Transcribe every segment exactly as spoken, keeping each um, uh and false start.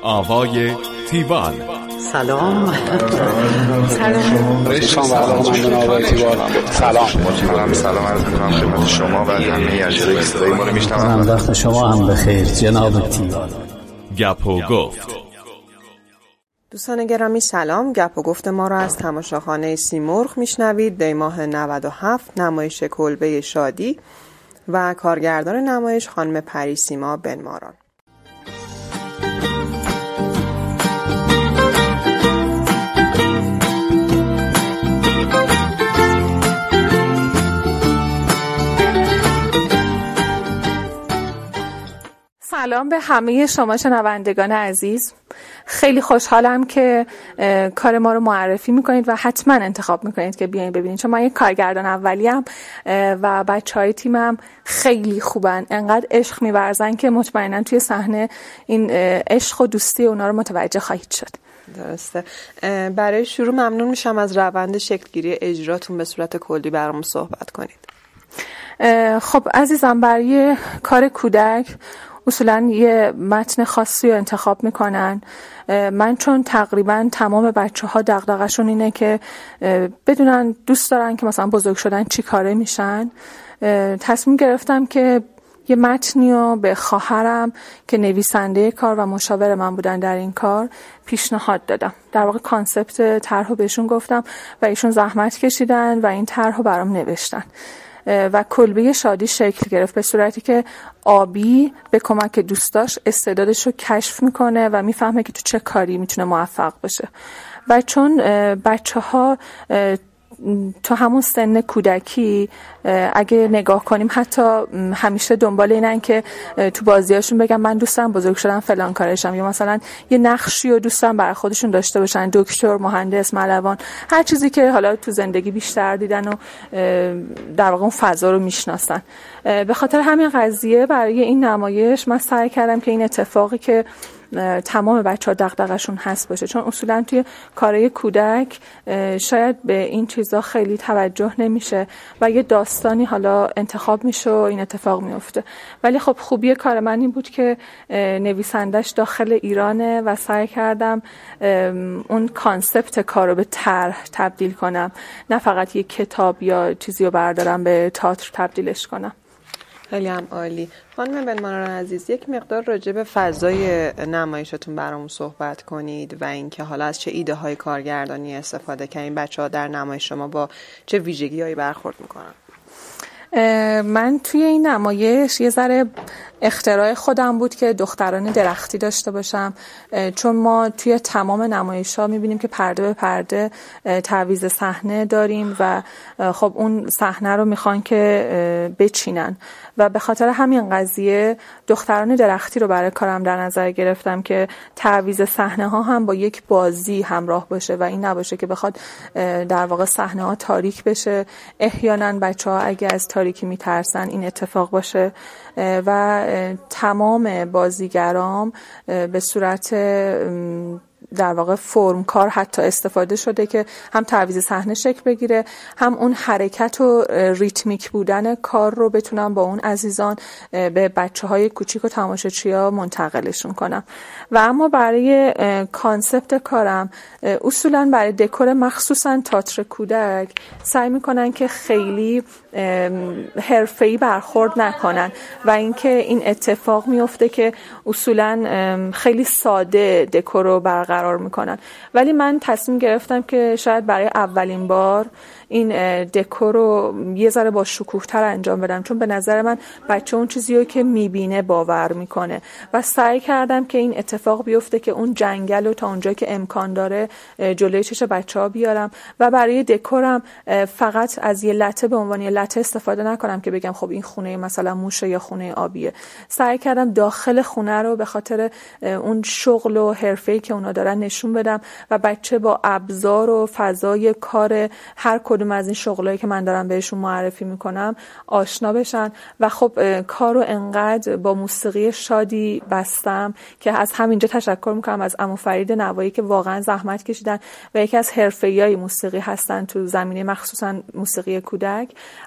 آوای تیوان. سلام. سلام. سلام. سلام عرض می‌کنم خدمت شما و همه اجرای صدای ما رو میشنوم. وقت شما هم بخیر جناب تیوان. گپ و گفت. دوستان گرامی سلام. گپ و گفت ما را از تماشاخانه سیمرغ میشنوید. دی ماه نود و هفت نمایش کلبه شادی و کارگردان نمایش خانم پریسیما بنماران. سلام به همه شما شنوندگان عزیز. خیلی خوشحالم که کار ما رو معرفی میکنید و حتما انتخاب میکنید که بیاین ببینید، چون من یک کارگردان اولیم و بچهای تیمم خیلی خوبن، انقدر عشق میورزن که مطمئنا توی صحنه این عشق و دوستی اونا رو متوجه خواهید شد. درسته. برای شروع ممنون میشم از روند شکلگیری اجراتون به صورت کلی برامون صحبت کنید. خب عزیزم، برای کار کودک اصولا یه متن خاصی رو انتخاب میکنن. من چون تقریبا تمام بچه ها دغدغه‌شون اینه که بدونن دوست دارن که مثلا بزرگ شدن چی کاره میشن، تصمیم گرفتم که یه متنی رو به خواهرم که نویسنده کار و مشاور من بودن در این کار پیشنهاد دادم. در واقع کانسپت طرح رو بهشون گفتم و ایشون زحمت کشیدن و این طرح رو برام نوشتن و کلبه شادی شکل گرفت به صورتی که آبی به کمک دوستاش استعدادش رو کشف میکنه و میفهمه که تو چه کاری میتونه موفق بشه. و چون بچه ها تو همون سن کودکی اگه نگاه کنیم حتی همیشه دنبال اینن که تو بازیاشون بگم من دوست دارم بزرگ شدم فلان کارشم، یا مثلا یه نقشی رو دوست دارم برای خودشون داشته باشن، دکتر، مهندس، ملوان، هر چیزی که حالا تو زندگی بیشتر دیدن و در واقع اون فضا رو میشناسن. به خاطر همین قضیه برای این نمایش من سعی کردم که این اتفاقی که تمام بچه ها دغدغه‌شون هست باشه، چون اصولا توی کارهای کودک شاید به این چیزا خیلی توجه نمیشه و یه داستانی حالا انتخاب میشه و این اتفاق میفته. ولی خب خوبی کار من این بود که نویسندش داخل ایرانه و سعی کردم اون کانسپت کار رو به طرح تبدیل کنم، نه فقط یه کتاب یا چیزی رو بردارم به تئاتر تبدیلش کنم. خیلی هم عالی. خانم بنماران عزیز، یک مقدار راجع به فضای نمایشتون برامون صحبت کنید و اینکه حالا از چه ایده های کارگردانی استفاده کردین، بچه‌ها در نمایش شما با چه ویژگی‌هایی برخورد میکنن؟ من توی این نمایش یه ذره اختراع خودم بود که دختران درختی داشته باشم، چون ما توی تمام نمایش‌ها می‌بینیم که پرده به پرده تعویض صحنه داریم و خب اون صحنه رو میخوان که بچینن و به خاطر همین قضیه دختران درختی رو برای کارم در نظر گرفتم که تعویض صحنه‌ها هم با یک بازی همراه باشه و این نباشه که بخواد در واقع صحنه‌ها تاریک بشه. احیانا بچه‌ها اگه از تاریکی میترسن این اتفاق باشه و تمام بازیگرام به صورت در واقع فرم کار حتی استفاده شده که هم تعویض صحنه شکل بگیره، هم اون حرکت و ریتمیک بودن کار رو بتونم با اون عزیزان به بچه‌های کوچیک و تماشاچی‌ها منتقلشون کنم. و اما برای کانسپت کارم اصولاً برای دکور مخصوصاً تئاتر کودک سعی می‌کنن که خیلی حرفه‌ای برخورد نکنن و اینکه این اتفاق میفته که اصولاً خیلی ساده دکور رو برقرار میکنن. ولی من تصمیم گرفتم که شاید برای اولین بار این دکور رو یه ذره با شکوه‌تر انجام بدم، چون به نظر من بچه اون چیزیو که میبینه باور میکنه و سعی کردم که این اتفاق بیفته که اون جنگل رو تا اونجا که امکان داره جلوی چش بچه‌ها بیارم و برای دکورم فقط از یه لته به عنوان یه لته استفاده نکنم که بگم خب این خونه مثلا موشه یا خونه آبیه. سعی کردم داخل خونه رو به خاطر اون شغل و حرفه‌ای که اونا دارن نشون بدم و بچه با ابزار و فضای کار هر کدوم از این شغلایی که من دارم بهشون معرفی میکنم آشنا بشن. و خب کارو انقدر با موسیقی شادی بستم که از همینجا تشکر میکنم از عمو فرید نوایی که واقعا زحمت کشیدن و یکی از حرفه‌ای موسیقی هستن تو زمینه مخصوصا موسیقی کودک.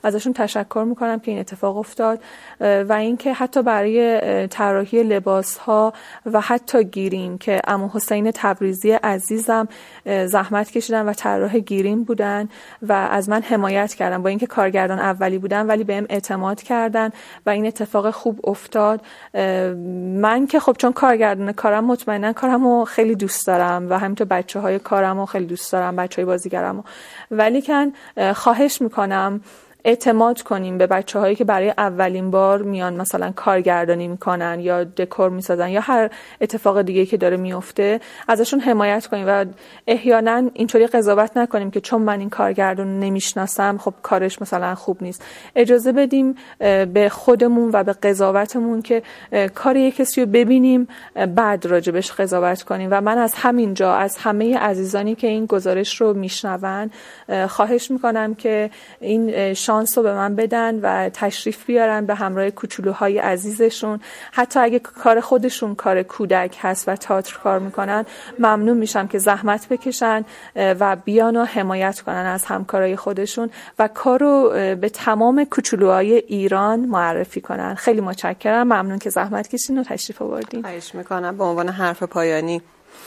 ازشون تشکر میکنم که این اتفاق افتاد و اینکه حتی برای طراحی لباس‌ها و حتی گیریم که عمو حسین تبریزی عزیزم زحمت کشیدن و طراح گیریم بودن و از من حمایت کردن، با اینکه کارگردان اولی بودن ولی بهم اعتماد کردن و این اتفاق خوب افتاد. من که خب چون کارگردان کارم مطمئنا کارمو خیلی دوست دارم و همینطور بچه‌های کارمو خیلی دوست دارم، بچه‌های بازیگرامو، ولی کن خواهش میکنم اعتماد کنیم به بچه‌هایی که برای اولین بار میان مثلا کارگردانی میکنن یا دکور میسازن یا هر اتفاق دیگه که داره میفته، ازشون حمایت کنیم و احیانا اینطوری قضاوت نکنیم که چون من این کارگردان نمیشناسم خب کارش مثلا خوب نیست. اجازه بدیم به خودمون و به قضاوتمون که کار یک کسی رو ببینیم بعد راجبش قضاوت کنیم و من از همینجا از همه عزیزانی که این گزارش رو میشنون خواهش میکنم که این شانس رو به من بدن و تشریف بیارن به همراه کوچولوهای عزیزشون. حتی اگه کار خودشون کار کودک هست و تئاتر کار میکنن، ممنون میشم که زحمت بکشن و بیان و حمایت کنن از همکارای خودشون و کارو به تمام کوچولوهای ایران معرفی کنن. خیلی متشکرم، ممنون که زحمت کشین و تشریف آوردین. خواهش میکنم. به عنوان حرف پایانی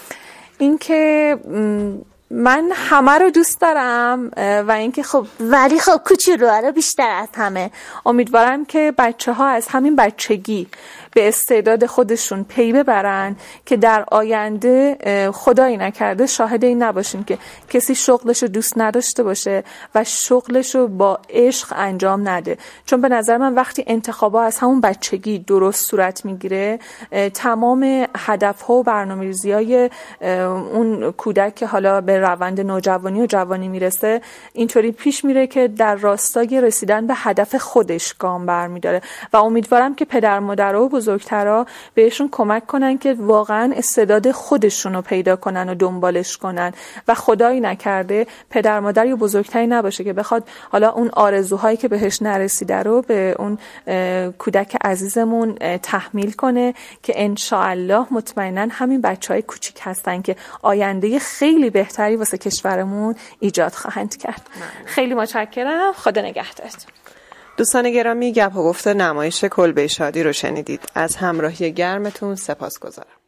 اینکه من همه رو دوست دارم و اینکه خب ولی خب کوچولوها رو بیشتر از همه. امیدوارم که بچه ها از همین بچگی به استعداد خودشون پی ببرن که در آینده خدایی نکرده شاهد این نباشیم که کسی شغلش رو دوست نداشته باشه و شغلش رو با عشق انجام نده. چون به نظر من وقتی انتخابا از همون بچگی درست صورت میگیره، تمام هدفها و برنامه‌ریزی‌های اون کودک که حالا به روند نوجوانی و جوانی میرسه اینطوری پیش میره که در راستای رسیدن به هدف خودش گام برمیداره و امیدوارم که پدر مادرها و بزرگترها بهشون کمک کنن که واقعا استعداد خودشون رو پیدا کنن و دنبالش کنن و خدایی نکرده پدر مادر یا بزرگتری نباشه که بخواد حالا اون آرزوهایی که بهش نرسیده رو به اون کودک عزیزمون تحمیل کنه که انشاءالله مطمئنا همین بچهای کوچیک هستن که آینده خیلی بهتری واسه کشورمون ایجاد خواهند کرد. من. خیلی متشکرم. خدا نگهدارت. دوستان گرامی، گپ و گفت نمایش کلبه شادی رو شنیدید. از همراهی گرمتون سپاسگزارم.